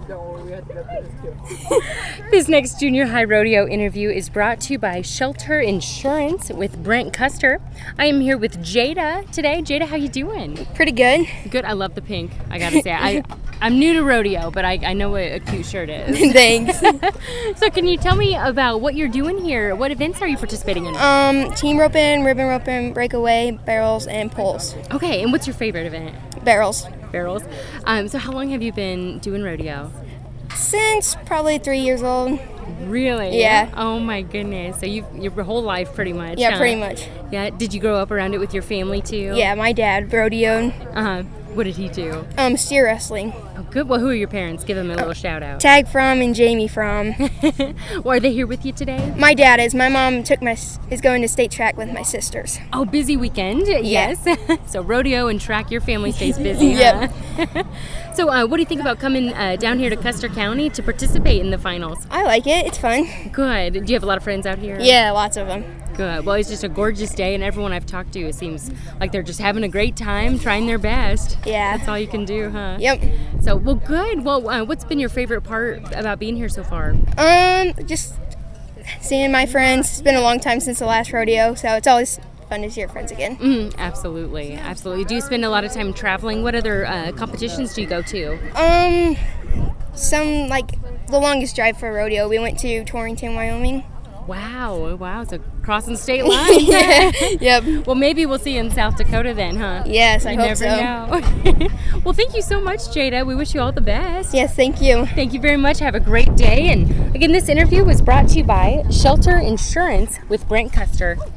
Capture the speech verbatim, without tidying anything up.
This next junior high rodeo interview is brought to you by Shelter Insurance with Brent Custer. I am here with Jada today. Jada, how you doing? Pretty good. Good. I love the pink. I gotta say, I I'm new to rodeo, but I, I know what a cute shirt is. Thanks. So, can you tell me about what you're doing here? What events are you participating in? Um, team roping, ribbon roping, breakaway, barrels, and poles. Okay. And what's your favorite event? Barrels. Barrels. Um, so, how long have you been doing rodeo? Since probably three years old. Really? Yeah. Oh my goodness. So you your whole life pretty much. Yeah, huh? pretty much. Yeah. Did you grow up around it with your family too? Yeah, my dad rodeoed. Uh huh. What did he do? Um, steer wrestling. Oh, good. Well, who are your parents? Give them a little shout out. Tag from and Jamie from. Well, are they here with you today? My dad is. My mom took my is going to state track with my sisters. Oh, busy weekend. Yes. So rodeo and track, your family stays busy. Yep. Huh? So, uh, what do you think about coming uh, down here to Custer County to participate in the finals? I like it. It's fun. Good. Do you have a lot of friends out here? Yeah, lots of them. Good. Well, it's just a gorgeous day, and everyone I've talked to, it seems like they're just having a great time, trying their best. Yeah. That's all you can do, huh? Yep. So, well, good. Well, uh, what's been your favorite part about being here so far? Um, just seeing my friends. It's been a long time since the last rodeo, so it's always fun to see your friends again. Mm, absolutely. Absolutely. Do you spend a lot of time traveling? What other uh, competitions do you go to? Um, some, like, the longest drive for a rodeo, we went to Torrington, Wyoming. Wow. Wow. So crossing state lines. Yep. Well, maybe we'll see you in South Dakota then, huh? Yes, I you hope never so. know. Well, thank you so much, Jada. We wish you all the best. Yes, thank you. Thank you very much. Have a great day. And again, this interview was brought to you by Shelter Insurance with Brent Custer.